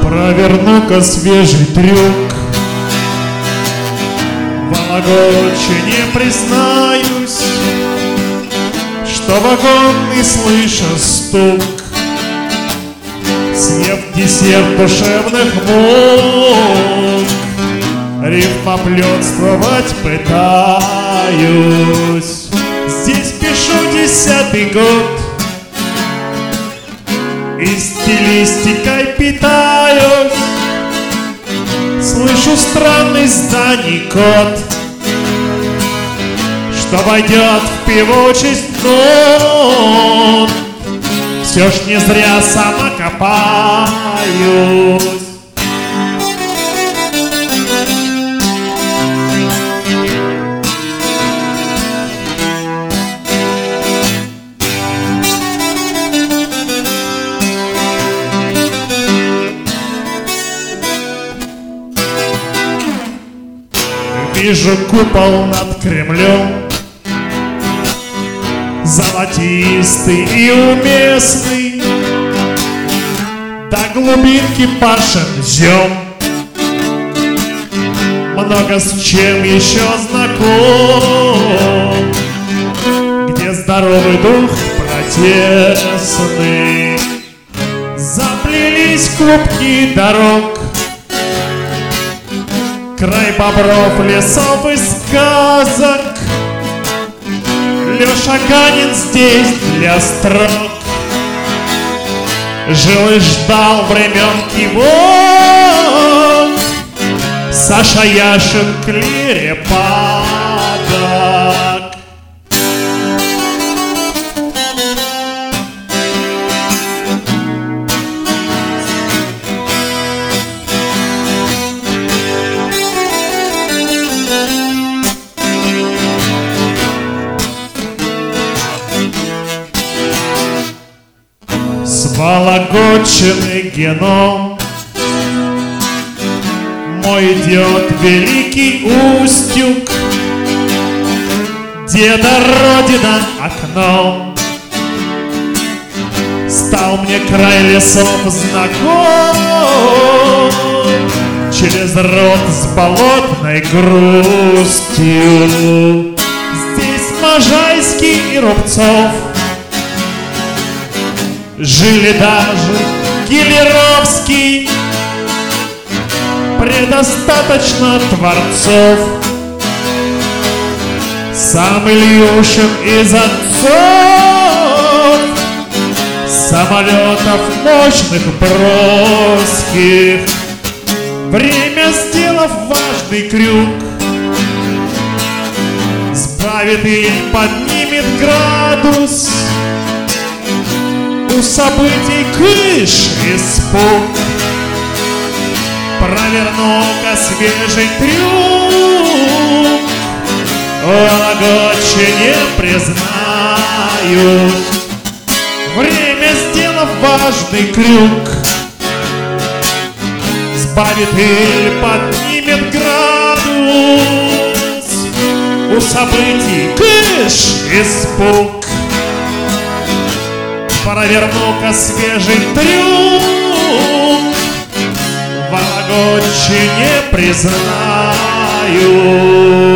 Проверну-ка свежий трюк. Вологодчине признаюсь, что вагон не слыша стук, съев десерт душевных мук, рифмоплетствовать пытаюсь. Здесь пишу 10-й год и стилистикой питаюсь. Слышу странный зданий код, что войдет в певучесть нот. Все ж не зря самокопаюсь. Вижу купол над Кремлем, золотистый и уместный, до глубинки пашем много с чем еще знаком, где здоровый дух протестный. Заплелись клубки дорог, край бобров, лесов и сказок. Леша Ганин здесь для строк жил и ждал времен кивок. Саша Яшин клерепадок. С Вологодчины геном мой идет великий Устюг, деда Родина окном. Стал мне край лесов знаком, через рот с болотной грустью. Здесь Можайский и Рубцов, жили даже Киллеровский. Предостаточно творцов, сам Ильюшин из отцов, самолетов мощных броских. Время, сделав важный крюк, сбавит и поднимет градус. У событий кыш испуг. Проверну-ка свежий трюк. Вологодчине признаюсь, время, сделав важный крюк, сбавит или поднимет градус. У событий кыш испуг. Проверну-ка свежий трюк. Вологодчине признаюсь.